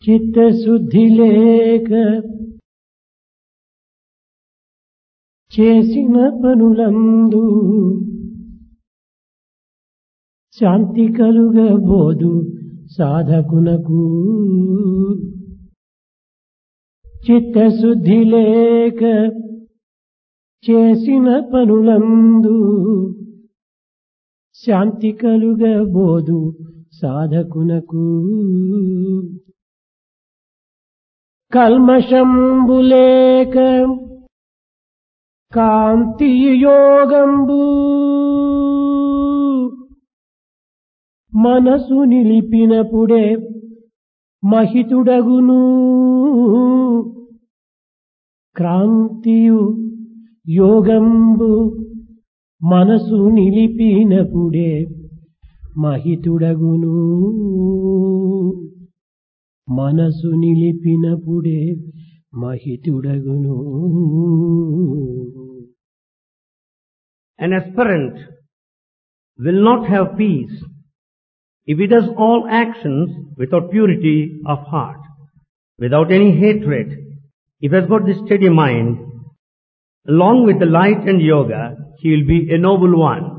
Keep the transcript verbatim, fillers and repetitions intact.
చిత్తశుద్ధి లేక చేసిన పనులందు శాంతి కలుగబోదు సాధకునకు. చిత్తశుద్ధి లేక చేసిన పనులందు శాంతి కలుగబోదు సాధకునకు. కల్మషంబు లేక కాంతి యోగంబు మనసు నిలిపినప్పుడే మహితుడగును. క్రాంతియు యోగంబు మనసు నిలిపినప్పుడే మహితుడగును. మనసు నిలిపినప్పుడే మహితుడగును. An aspirant will not have peace if he does all actions without purity of heart, without any hatred. If he has got this steady mind, along with the light and yoga, he will be a noble one.